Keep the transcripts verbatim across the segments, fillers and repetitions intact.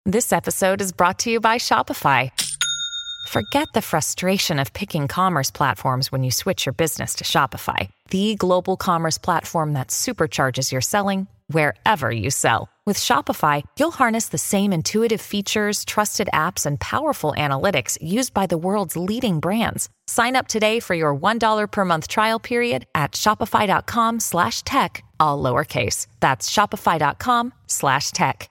This episode is brought to you by Shopify. Forget the frustration of picking commerce platforms when you switch your business to Shopify, the global commerce platform that supercharges your selling wherever you sell. With Shopify, you'll harness the same intuitive features, trusted apps, and powerful analytics used by the world's leading brands. Sign up today for your one dollar per month trial period at shopify.com slash tech, all lowercase. That's shopify.com slash tech.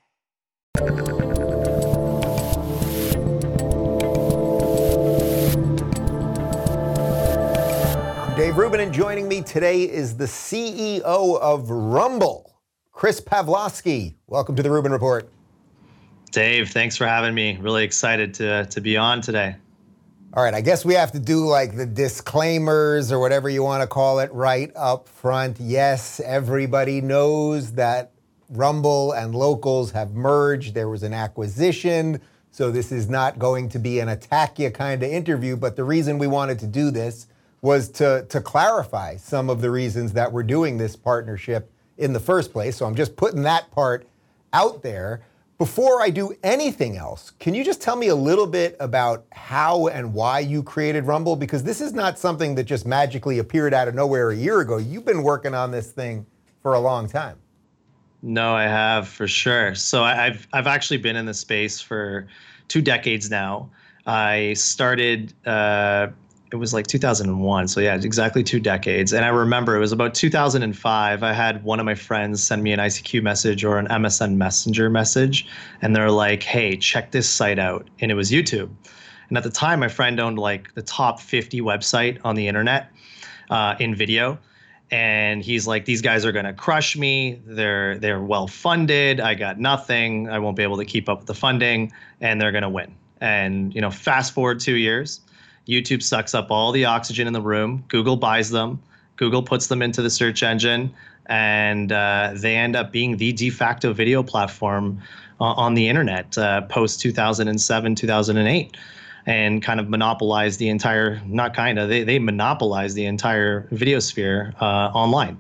Dave Rubin, and joining me today is the C E O of Rumble, Chris Pavlovski. Welcome to the Rubin Report. Dave, thanks for having me. Really excited to, to be on today. All right, I guess we have to do like the disclaimers or whatever you want to call it right up front. Yes, everybody knows that Rumble and Locals have merged. There was an acquisition, so this is not going to be an attack you kind of interview, but the reason we wanted to do this was to, to clarify some of the reasons that we're doing this partnership in the first place. So I'm just putting that part out there. Before I do anything else, can you just tell me a little bit about how and why you created Rumble? Because this is not something that just magically appeared out of nowhere a year ago. You've been working on this thing for a long time. No, I have, for sure. So I've I've actually been in the space for two decades now. I started, uh, it was like two thousand one. So yeah, exactly two decades. And I remember it was about two thousand five. I had one of my friends send me an I C Q message or an M S N Messenger message. And they're like, hey, check this site out. And it was YouTube. And at the time, my friend owned like the top fifty website on the internet uh, in video. And he's like, these guys are going to crush me. They're they're well funded. I got nothing. I won't be able to keep up with the funding, and they're going to win. And, you know, fast forward two years, YouTube sucks up all the oxygen in the room. Google buys them. Google puts them into the search engine, and uh, they end up being the de facto video platform uh, on the internet uh, post two thousand seven, two thousand eight. And kind of monopolize the entire, not kind of, they, they monopolize the entire video sphere uh, online.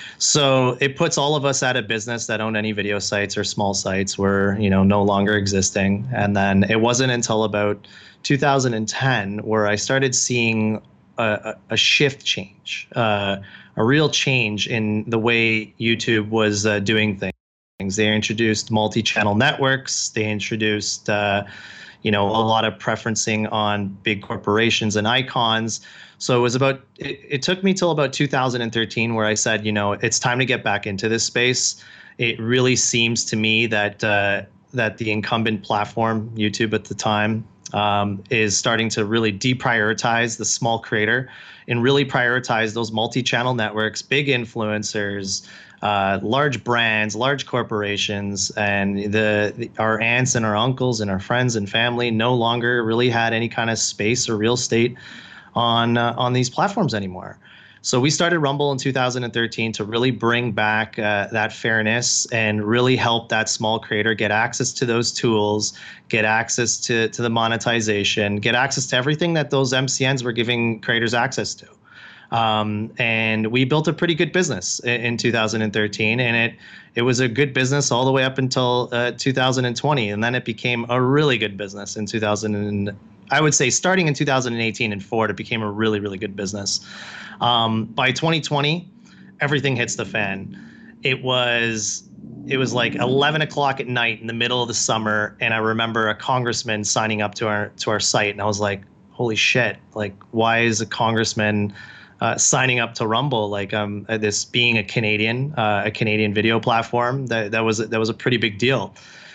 So it puts all of us out of business that own any video sites or small sites were, you know, no longer existing. And then it wasn't until about two thousand ten where I started seeing a, a shift change, uh, a real change in the way YouTube was uh, doing things. They introduced multi-channel networks. They introduced uh, you know, a lot of preferencing on big corporations and icons. So it was about, it, it took me till about two thousand thirteen where I said, you know, it's time to get back into this space. It really seems to me that uh, that the incumbent platform, YouTube at the time, um, is starting to really deprioritize the small creator and really prioritize those multi-channel networks, big influencers, Uh, large brands, large corporations, and the, the our aunts and our uncles and our friends and family no longer really had any kind of space or real estate on uh, on these platforms anymore. So we started Rumble in two thousand thirteen to really bring back uh, that fairness and really help that small creator get access to those tools, get access to to the monetization, get access to everything that those M C Ns were giving creators access to. Um, and we built a pretty good business in, in two thousand thirteen, and it it was a good business all the way up until uh, two thousand twenty, and then it became a really good business in two thousand. And I would say starting in two thousand eighteen and forward, it became a really really good business. Um, by twenty twenty, everything hits the fan. It was it was like eleven o'clock at night in the middle of the summer, and I remember a congressman signing up to our to our site, and I was like, holy shit! Like, why is a congressman Uh, signing up to Rumble, like um, this being a Canadian, uh, a Canadian video platform? That that was that was a pretty big deal.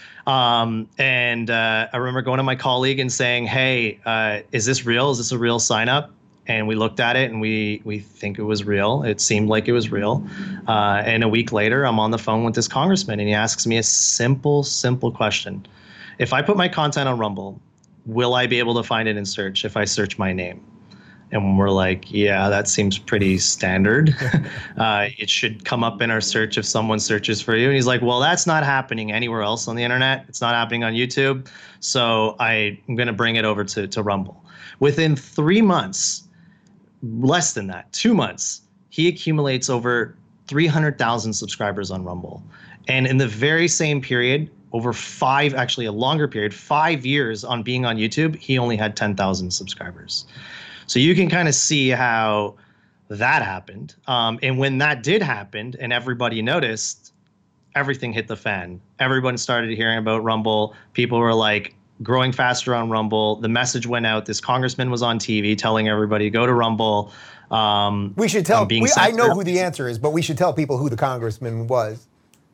Um, and uh, I remember going to my colleague and saying, "Hey, uh, is this real? Is this a real sign up?" And we looked at it and we we think it was real. It seemed like it was real. Uh, and a week later, I'm on the phone with this congressman, and he asks me a simple, simple question: if I put my content on Rumble, will I be able to find it in search if I search my name? And we're like, yeah, that seems pretty standard. uh, it should come up in our search if someone searches for you. And he's like, well, that's not happening anywhere else on the internet. It's not happening on YouTube. So I, I'm going to bring it over to, to Rumble. Within three months, less than that, two months, he accumulates over three hundred thousand subscribers on Rumble. And in the very same period, over five, actually a longer period, five years on being on YouTube, he only had ten thousand subscribers. So you can kind of see how that happened. Um, and when that did happen and everybody noticed, everything hit the fan. Everyone started hearing about Rumble. People were like growing faster on Rumble. The message went out. This congressman was on T V telling everybody, go to Rumble. Um, we should tell, we, I know who the answer is, but we should tell people who the congressman was.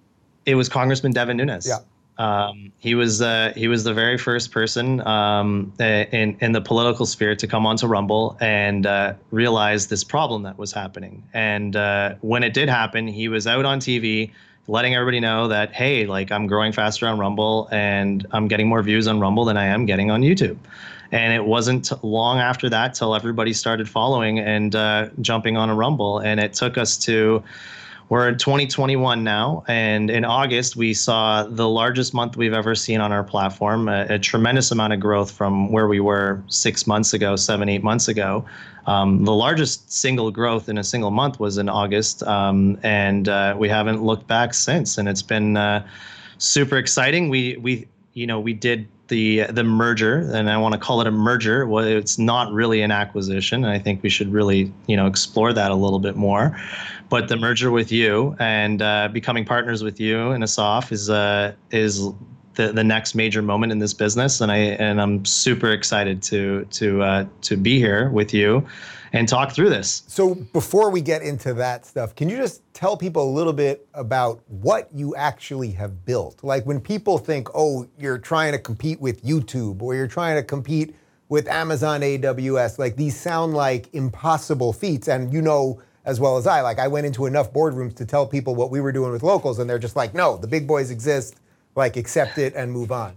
It was Congressman Devin Nunes. Yeah. Um, he was uh, he was the very first person um, in in the political sphere to come onto Rumble and uh, realize this problem that was happening. And uh, when it did happen, he was out on T V letting everybody know that, hey, like I'm growing faster on Rumble and I'm getting more views on Rumble than I am getting on YouTube. And it wasn't long after that till everybody started following and uh, jumping on a Rumble. And it took us to, we're in twenty twenty-one now. And in August, we saw the largest month we've ever seen on our platform, a, a tremendous amount of growth from where we were six months ago, seven, eight months ago. Um, the largest single growth in a single month was in August. Um, and uh, we haven't looked back since. And it's been uh, super exciting. We, we, you know, we did the the merger, and I want to call it a merger. Well, it's not really an acquisition, and I think we should really, you know, explore that a little bit more. But the merger with you and uh, becoming partners with you in Asaf is uh, is the the next major moment in this business, and I and I'm super excited to to uh, to be here with you and talk through this. So before we get into that stuff, can you just tell people a little bit about what you actually have built? Like when people think, oh, you're trying to compete with YouTube or you're trying to compete with Amazon A W S, like these sound like impossible feats. And you know as well as I, like I went into enough boardrooms to tell people what we were doing with locals and they're just like, no, the big boys exist, like accept it and move on.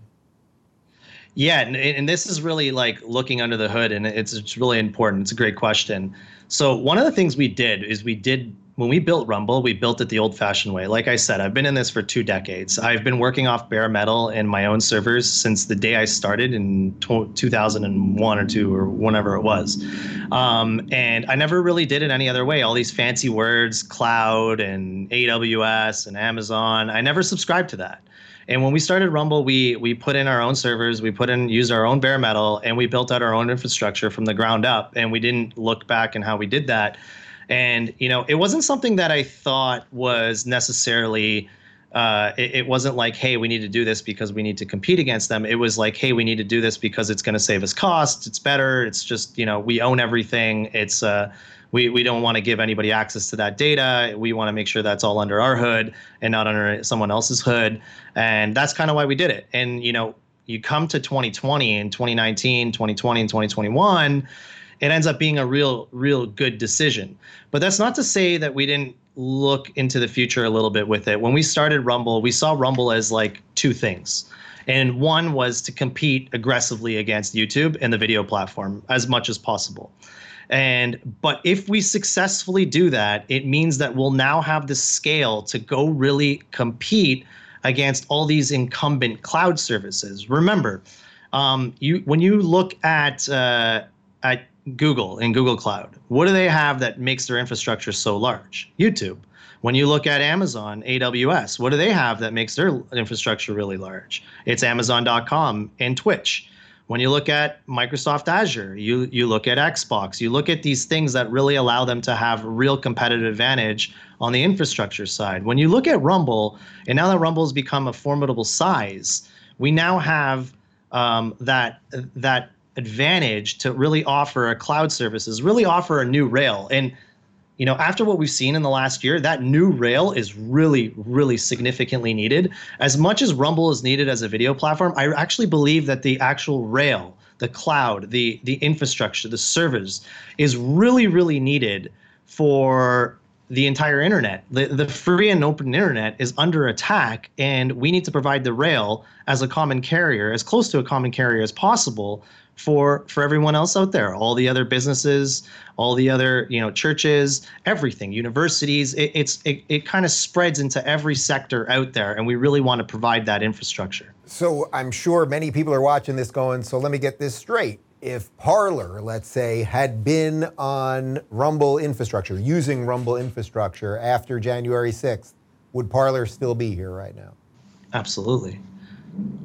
Yeah, and, and this is really like looking under the hood, and it's, it's really important. It's a great question. So one of the things we did is we did, when we built Rumble, we built it the old-fashioned way. Like I said, I've been in this for two decades. I've been working off bare metal in my own servers since the day I started in two thousand one or two or whenever it was. Um, and I never really did it any other way. All these fancy words, cloud and A W S and Amazon, I never subscribed to that. And when we started Rumble, we we put in our own servers, we put in, used our own bare metal, and we built out our own infrastructure from the ground up. And we didn't look back in how we did that. And, you know, it wasn't something that I thought was necessarily, uh, it, it wasn't like, hey, we need to do this because we need to compete against them. It was like, hey, we need to do this because it's going to save us costs. It's better. It's just, you know, we own everything. It's, uh, We, we don't want to give anybody access to that data. We want to make sure that's all under our hood and not under someone else's hood. And that's kind of why we did it. And, you know, you come to twenty twenty and twenty nineteen, twenty twenty and twenty twenty-one, it ends up being a real, real good decision. But that's not to say that we didn't look into the future a little bit with it. When we started Rumble, we saw Rumble as like two things. And one was to compete aggressively against YouTube and the video platform as much as possible. And but if we successfully do that, it means that we'll now have the scale to go really compete against all these incumbent cloud services. Remember, um, you when you look at uh, at Google and Google Cloud, what do they have that makes their infrastructure so large? YouTube. When you look at Amazon A W S, what do they have that makes their infrastructure really large? It's Amazon dot com and Twitch. When you look at Microsoft Azure, you you look at Xbox, you look at these things that really allow them to have real competitive advantage on the infrastructure side. When you look at Rumble, and now that Rumble has become a formidable size, we now have um, that that advantage to really offer a cloud services, really offer a new rail. And you know, after what we've seen in the last year, that new rail is really, really significantly needed. As much as Rumble is needed as a video platform, I actually believe that the actual rail, the cloud, the the infrastructure, the servers is really, really needed for the entire internet. The, the free and open internet is under attack, and we need to provide the rail as a common carrier, as close to a common carrier as possible for for everyone else out there, all the other businesses, all the other, you know, churches, everything, universities. It, it's it, it kind of spreads into every sector out there, and we really want to provide that infrastructure. So I'm sure many people are watching this going, so let me get this straight. If Parler, let's say, had been on Rumble infrastructure, using Rumble infrastructure after January sixth, would Parler still be here right now? Absolutely.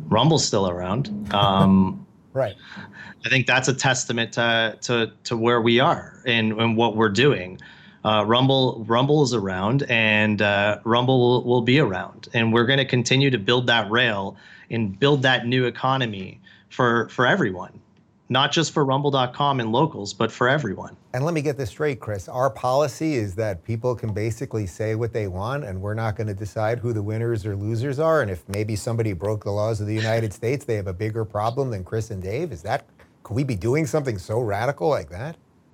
Rumble's still around. Um, right. I think that's a testament to to to where we are and, and what we're doing. Uh, Rumble Rumble is around, and uh, Rumble will, will be around, and we're going to continue to build that rail and build that new economy for for everyone, not just for Rumble dot com and locals, but for everyone. And let me get this straight, Chris. Our policy is that people can basically say what they want, and we're not going to decide who the winners or losers are. And if maybe somebody broke the laws of the United States, they have a bigger problem than Chris and Dave. Is that, could we be doing something so radical like that?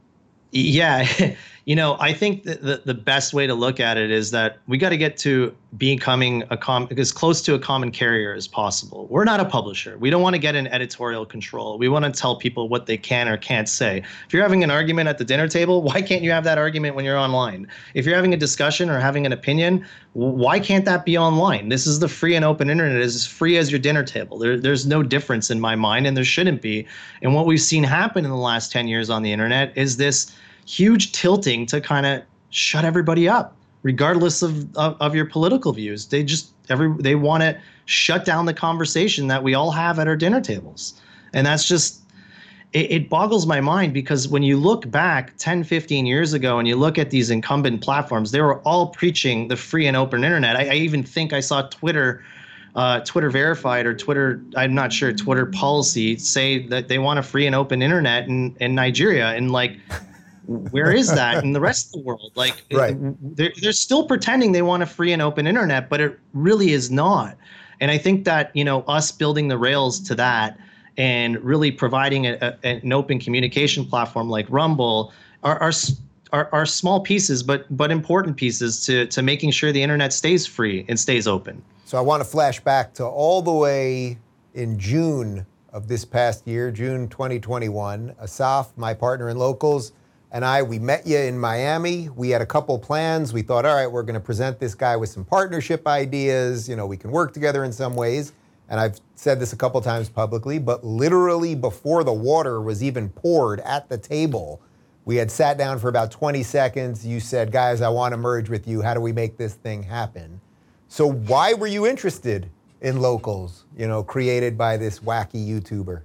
Yeah, you know, I think that the, the best way to look at it is that we got to get to becoming a com as close to a common carrier as possible. We're not a publisher. We don't want to get in editorial control. We want to tell people what they can or can't say. If you're having an argument at the dinner table, why can't you have that argument when you're online? If you're having a discussion or having an opinion, why can't that be online? This is the free and open internet. It's as free as your dinner table. There, there's no difference in my mind, and there shouldn't be. And what we've seen happen in the last ten years on the internet is this huge tilting to kind of shut everybody up, regardless of, of of your political views. They just every they want to shut down the conversation that we all have at our dinner tables, and that's just it, it boggles my mind, because when you look back ten, fifteen years ago and you look at these incumbent platforms, they were all preaching the free and open internet. I, I even think I saw Twitter. Uh, Twitter verified or Twitter, I'm not sure, Twitter policy say that they want a free and open internet in, in Nigeria. And like, where is that in the rest of the world? Like, right. it, they're, they're still pretending they want a free and open internet, but it really is not. And I think that, you know, us building the rails to that and really providing a, a, an open communication platform like Rumble are, are, are, are small pieces, but but important pieces to, to making sure the internet stays free and stays open. So I want to flash back to all the way in June of this past year, June twenty twenty-one. Asaf, my partner in Locals, and I, we met you in Miami. We had a couple plans. We thought, all right, we're going to present this guy with some partnership ideas. You know, we can work together in some ways. And I've said this a couple times publicly, but literally before the water was even poured at the table, we had sat down for about twenty seconds. You said, guys, I want to merge with you. How do we make this thing happen? So why were you interested in Locals, you know, created by this wacky YouTuber?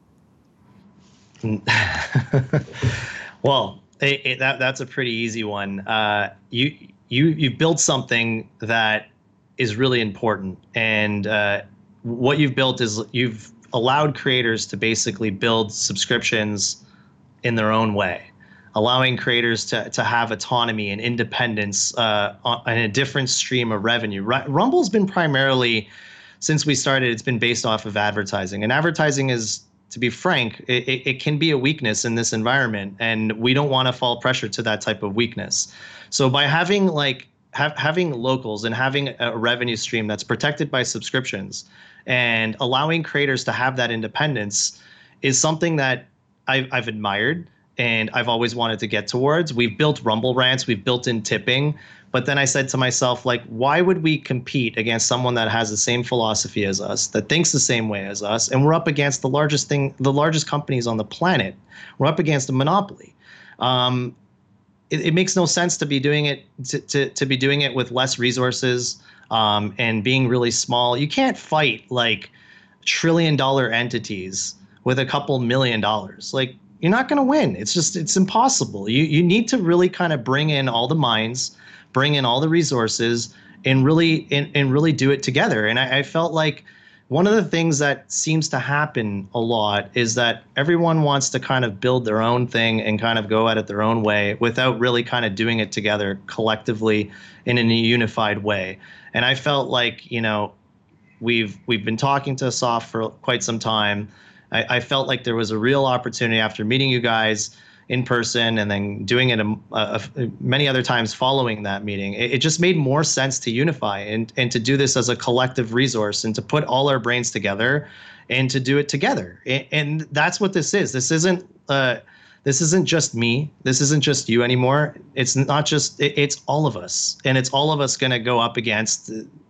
Well, it, it, that that's a pretty easy one. Uh, you you you built something that is really important, and uh, what you've built is you've allowed creators to basically build subscriptions in their own way, allowing creators to to have autonomy and independence uh, on a different stream of revenue. Rumble's been primarily, since we started, it's been based off of advertising, and advertising is, to be frank, it, it can be a weakness in this environment, and we don't want to fall pressure to that type of weakness. So by having like have, having Locals and having a revenue stream that's protected by subscriptions and allowing creators to have that independence is something that I've, I've admired and I've always wanted to get towards. We've built Rumble Rants, we've built in tipping, but then I said to myself, like, why would we compete against someone that has the same philosophy as us, that thinks the same way as us, and we're up against the largest thing, the largest companies on the planet. We're up against a monopoly. Um, it, it makes no sense to be doing it to, to, to be doing it with less resources um, and being really small. You can't fight like trillion dollar entities with a couple million dollars. Like, you're not going to win. It's just, it's impossible. You you need to really kind of bring in all the minds, bring in all the resources, and really and, and really do it together. And I, I felt like one of the things that seems to happen a lot is that everyone wants to kind of build their own thing and kind of go at it their own way without really kind of doing it together collectively and in a unified way. And I felt like, you know, we've we've been talking to Asaf for quite some time. I, I felt like there was a real opportunity after meeting you guys in person and then doing it a, a, a, many other times following that meeting. It, it just made more sense to unify and, and to do this as a collective resource and to put all our brains together and to do it together. And, and that's what this is. This isn't uh, this isn't just me. This isn't just you anymore. It's not just, it, it's all of us. And it's all of us going to go up against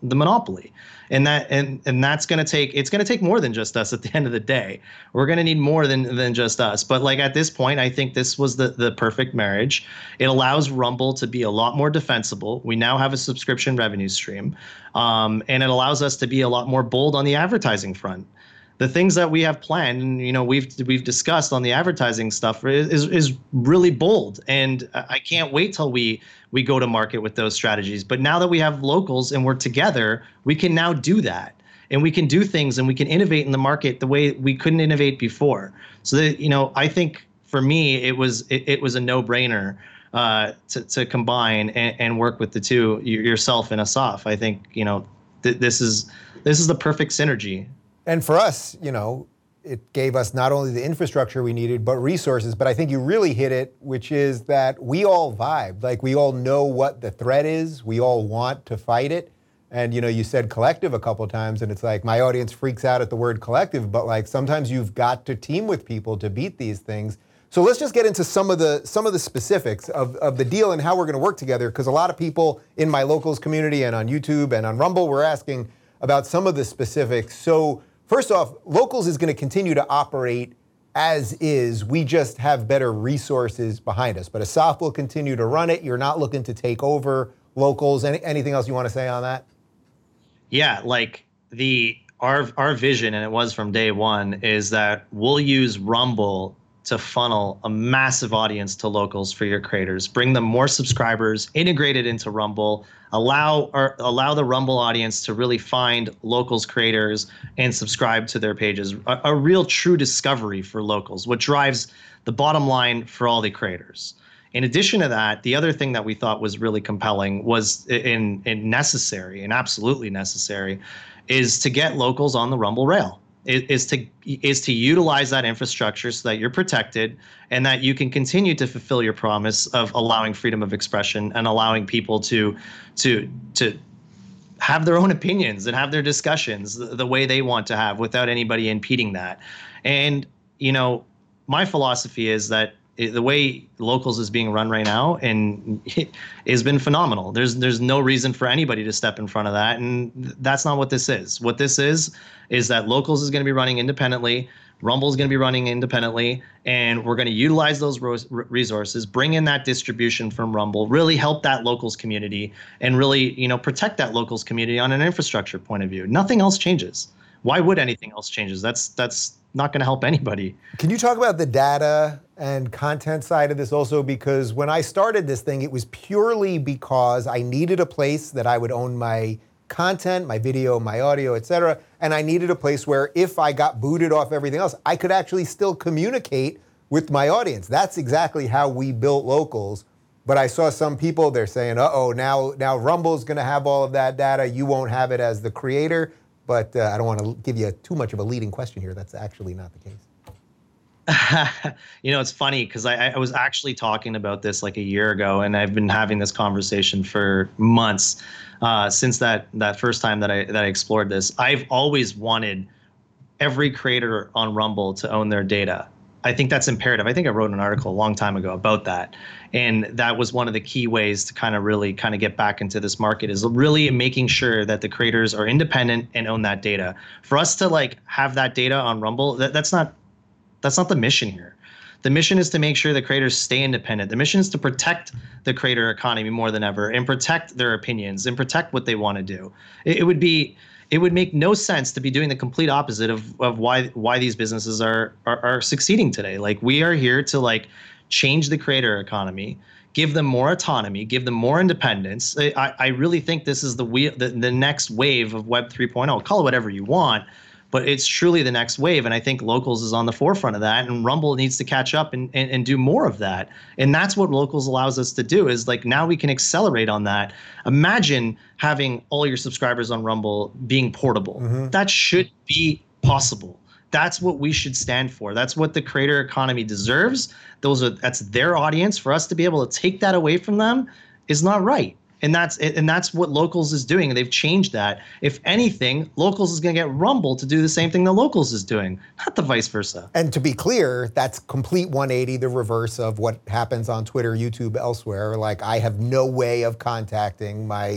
the monopoly. And that and and that's going to take it's going to take more than just us at the end of the day. We're going to need more than than just us. But like at this point, I think this was the the perfect marriage. It allows Rumble to be a lot more defensible. We now have a subscription revenue stream, um, and it allows us to be a lot more bold on the advertising front. The things that we have planned, and you know, we've we've discussed on the advertising stuff is is, is really bold, and I can't wait till we we go to market with those strategies. But now that we have locals and we're together, we can now do that, and we can do things, and we can innovate in the market the way we couldn't innovate before. So that, you know, I think for me, it was it, it was a no-brainer uh, to to combine and, and work with the two, yourself and Asaf. I think, you know, th- this is this is the perfect synergy. And for us, you know, it gave us not only the infrastructure we needed, but resources. But I think you really hit it, which is that we all vibe. Like, we all know what the threat is. We all want to fight it. And, you know, you said collective a couple of times, and it's like my audience freaks out at the word collective, but like sometimes you've got to team with people to beat these things. So let's just get into some of the some of the specifics of, of the deal and how we're going to work together, because a lot of people in my locals community and on YouTube and on Rumble were asking about some of the specifics. So first off, Locals is going to continue to operate as is. We just have better resources behind us. But Asaf will continue to run it. You're not looking to take over Locals. Any, anything else you want to say on that? Yeah, like the our our vision, and it was from day one, is that we'll use Rumble to funnel a massive audience to Locals for your creators, bring them more subscribers, integrate it into Rumble, allow or allow the Rumble audience to really find Locals creators and subscribe to their pages. A, a real true discovery for Locals, what drives the bottom line for all the creators. In addition to that, the other thing that we thought was really compelling was in, in necessary and absolutely necessary is to get Locals on the Rumble rail. Is to is to utilize that infrastructure so that you're protected and that you can continue to fulfill your promise of allowing freedom of expression and allowing people to to to have their own opinions and have their discussions the, the way they want to have without anybody impeding that. And you know, my philosophy is that the way Locals is being run right now, and it has been phenomenal. There's there's no reason for anybody to step in front of that, and that's not what this is. What this is is that Locals is going to be running independently, Rumble is going to be running independently, and we're going to utilize those resources, bring in that distribution from Rumble, really help that Locals community, and really, you know, protect that Locals community on an infrastructure point of view. Nothing else changes. Why would anything else change? That's that's not going to help anybody. Can you talk about the data and content side of this also? Because when I started this thing, it was purely because I needed a place that I would own my content, my video, my audio, et cetera. And I needed a place where if I got booted off everything else, I could actually still communicate with my audience. That's exactly how we built Locals. But I saw some people, they're saying, uh-oh, now, now Rumble's going to have all of that data. You won't have it as the creator. But uh, I don't want to give you too much of a leading question here. That's actually not the case. You know, it's funny because I, I was actually talking about this like a year ago, and I've been having this conversation for months uh, since that that first time that I that I explored this. I've always wanted every creator on Rumble to own their data. I think that's imperative. I think I wrote an article a long time ago about that. And that was one of the key ways to kind of really kind of get back into this market, is really making sure that the creators are independent and own that data. For us to like have that data on Rumble, that, that's not that's not the mission here. The mission is to make sure the creators stay independent. The mission is to protect the creator economy more than ever and protect their opinions and protect what they want to do. It, it would be It would make no sense to be doing the complete opposite of, of why why these businesses are, are are succeeding today. Like, we are here to like change the creator economy, give them more autonomy, give them more independence. I, I really think this is the, wheel, the the next wave of Web three point oh. Call it whatever you want, but it's truly the next wave. And I think Locals is on the forefront of that, and Rumble needs to catch up and, and, and do more of that. And that's what Locals allows us to do, is like now we can accelerate on that. Imagine having all your subscribers on Rumble being portable. Mm-hmm. That should be possible. That's what we should stand for. That's what the creator economy deserves. Those are that's their audience. For us to be able to take that away from them is not right. And that's and that's what Locals is doing. They've changed that. If anything, Locals is going to get Rumble to do the same thing that Locals is doing, not the vice versa. And to be clear, that's complete one eighty, the reverse of what happens on Twitter, YouTube, elsewhere. Like, I have no way of contacting my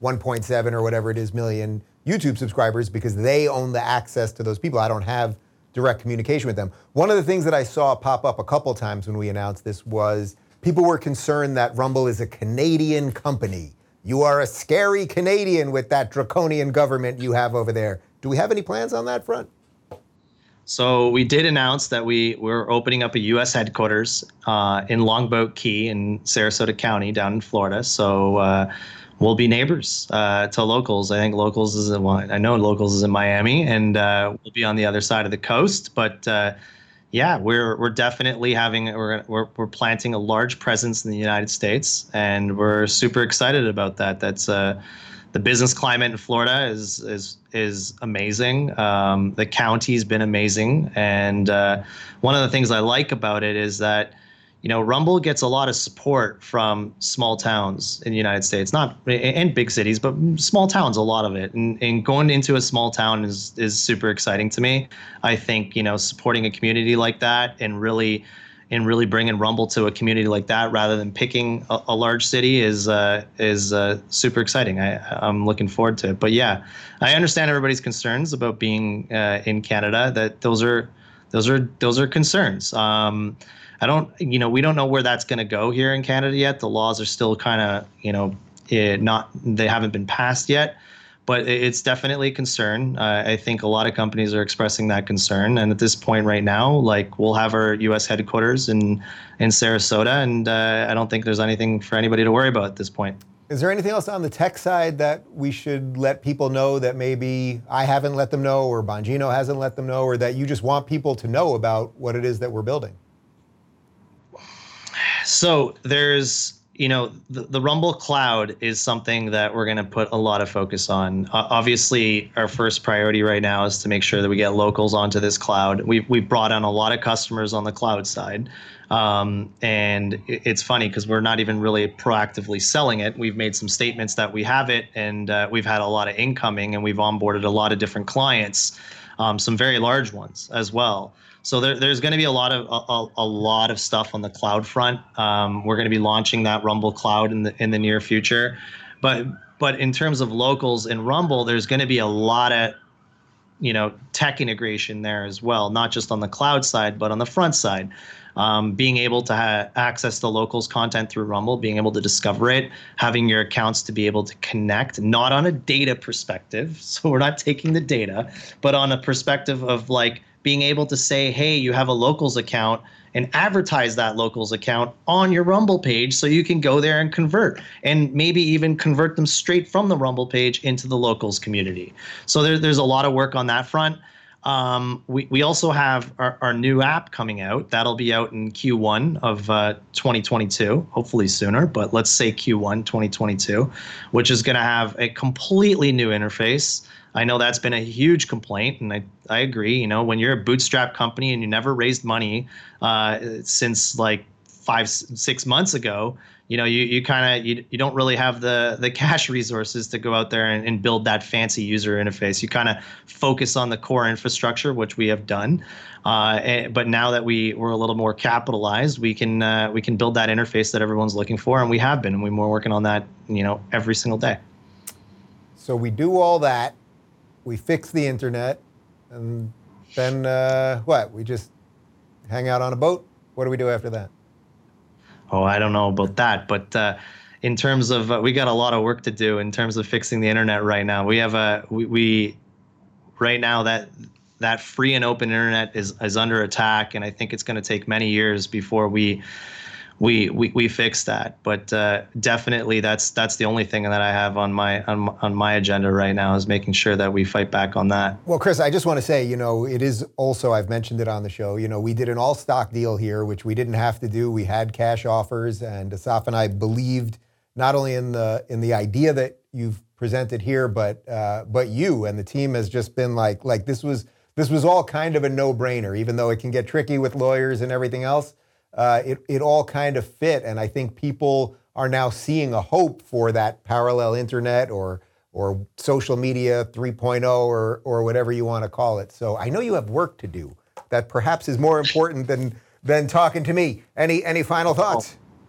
one point seven or whatever it is million YouTube subscribers because they own the access to those people. I don't have direct communication with them. One of the things that I saw pop up a couple times when we announced this was people were concerned that Rumble is a Canadian company. You are a scary Canadian with that draconian government you have over there. Do we have any plans on that front? So we did announce that we were opening up a U S headquarters uh, in Longboat Key in Sarasota County down in Florida. So uh, we'll be neighbors uh, to Locals. I think Locals is in, well, I know Locals is in Miami, and uh, we'll be on the other side of the coast. But uh, yeah, we're we're definitely having we're, we're we're planting a large presence in the United States, and we're super excited about that. That's uh, the business climate in Florida is is is amazing. Um, the county's been amazing, and uh, one of the things I like about it is that, you know, Rumble gets a lot of support from small towns in the United States, not and big cities, but small towns, a lot of it. And, and going into a small town is is super exciting to me. I think, you know, supporting a community like that and really and really bringing Rumble to a community like that rather than picking a, a large city is uh, is uh, super exciting. I, I'm looking forward to it. But yeah, I understand everybody's concerns about being uh, in Canada. That those are those are those are concerns. Um, I don't, you know, we don't know where that's going to go here in Canada yet. The laws are still kind of, you know, it not they haven't been passed yet, but it's definitely a concern. Uh, I think a lot of companies are expressing that concern, and at this point right now, like, we'll have our U S headquarters in in Sarasota, and uh, I don't think there's anything for anybody to worry about at this point. Is there anything else on the tech side that we should let people know that maybe I haven't let them know, or Bongino hasn't let them know, or that you just want people to know about what it is that we're building? So there's, you know, the, the Rumble Cloud is something that we're going to put a lot of focus on. Uh, obviously, our first priority right now is to make sure that we get Locals onto this cloud. We've, we've brought on a lot of customers on the cloud side. Um, and it, it's funny because we're not even really proactively selling it. We've made some statements that we have it, and uh, we've had a lot of incoming, and we've onboarded a lot of different clients, um, some very large ones as well. So there, there's going to be a lot of a, a lot of stuff on the cloud front. Um, we're going to be launching that Rumble Cloud in the in the near future, but but in terms of Locals in Rumble, there's going to be a lot of, you know, tech integration there as well, not just on the cloud side, but on the front side. Um, being able to ha- access the Locals content through Rumble, being able to discover it, having your accounts to be able to connect, not on a data perspective. So we're not taking the data, but on a perspective of like, being able to say, hey, you have a Locals account, and advertise that Locals account on your Rumble page so you can go there and convert, and maybe even convert them straight from the Rumble page into the Locals community. So there, there's a lot of work on that front. Um, we, we also have our, our new app coming out. That'll be out in Q one of uh, twenty twenty-two, hopefully sooner, but let's say Q one twenty twenty-two, which is going to have a completely new interface. I know that's been a huge complaint, and I, I agree. You know, when you're a bootstrap company and you never raised money uh, since like five, six months ago, you know, you, you kind of you, you don't really have the the cash resources to go out there and, and build that fancy user interface. You kind of focus on the core infrastructure, which we have done. Uh, and, but now that we we're a little more capitalized, we can uh, we can build that interface that everyone's looking for, and we have been, and we're working on that, you know, every single day. So we do all that. We fix the internet, and then uh, what? We just hang out on a boat? What do we do after that? Oh, I don't know about that, but uh, in terms of, uh, we got a lot of work to do in terms of fixing the internet right now. We have a, we, we right now that that free and open internet is, is under attack, and I think it's going to take many years before we we we, we fix that. But uh, definitely, that's that's the only thing that I have on my on, on my agenda right now, is making sure that we fight back on that. Well, Chris, I just want to say, you know, it is also, I've mentioned it on the show, you know, we did an all stock deal here, which we didn't have to do. We had cash offers, and Asaf and I believed not only in the in the idea that you've presented here, but uh, but you and the team has just been like like this was this was all kind of a no-brainer, even though it can get tricky with lawyers and everything else. Uh, it, it all kind of fit, and I think people are now seeing a hope for that parallel internet or or social media three point oh or or whatever you want to call it. So I know you have work to do that perhaps is more important than than talking to me. Any any final thoughts?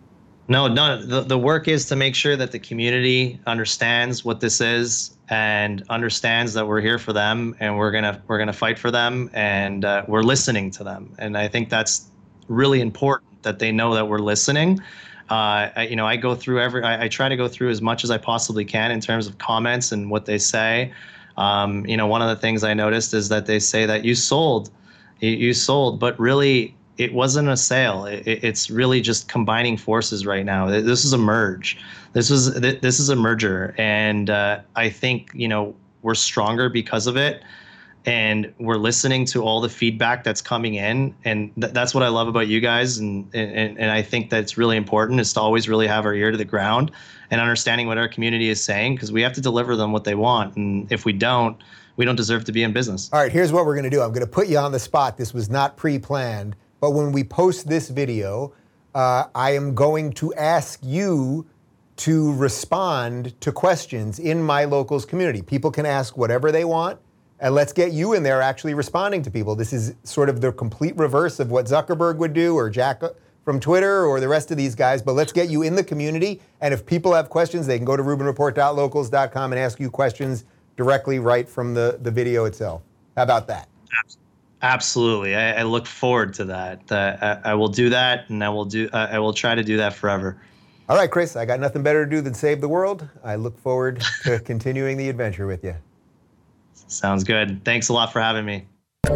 No, no. The, the work is to make sure that the community understands what this is and understands that we're here for them, and we're gonna we're gonna fight for them, and uh, we're listening to them. And I think that's really important that they know that we're listening. Uh, I, you know, I go through every. I, I try to go through as much as I possibly can in terms of comments and what they say. Um, you know, one of the things I noticed is that they say that you sold, you, you sold, but really, it wasn't a sale. It, it's really just combining forces right now. This is a merge. This is this is a merger, and uh, I think you know we're stronger because of it, and we're listening to all the feedback that's coming in, and th- that's what I love about you guys, and, and and I think that's really important is to always really have our ear to the ground and understanding what our community is saying, because we have to deliver them what they want, and if we don't, we don't deserve to be in business. All right, here's what we're going to do. I'm going to put you on the spot. This was not pre-planned. But when we post this video, uh, I am going to ask you to respond to questions in my locals community. People can ask whatever they want, and let's get you in there actually responding to people. This is sort of the complete reverse of what Zuckerberg would do, or Jack from Twitter, or the rest of these guys. But let's get you in the community, and if people have questions, they can go to Rubin Report dot locals dot com and ask you questions directly right from the, the video itself. How about that? Absolutely. Absolutely, I, I look forward to that. Uh, I, I will do that, and I will do. Uh, I will try to do that forever. All right, Chris. I got nothing better to do than save the world. I look forward to continuing the adventure with you. Sounds good. Thanks a lot for having me.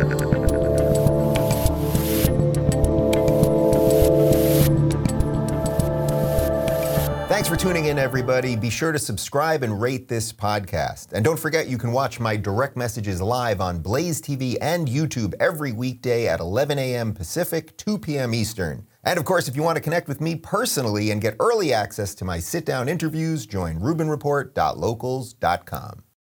Thanks for tuning in, everybody. Be sure to subscribe and rate this podcast. And don't forget, you can watch my direct messages live on Blaze T V and YouTube every weekday at eleven a.m. Pacific, two p.m. Eastern. And of course, if you want to connect with me personally and get early access to my sit-down interviews, join Rubin Report dot locals dot com.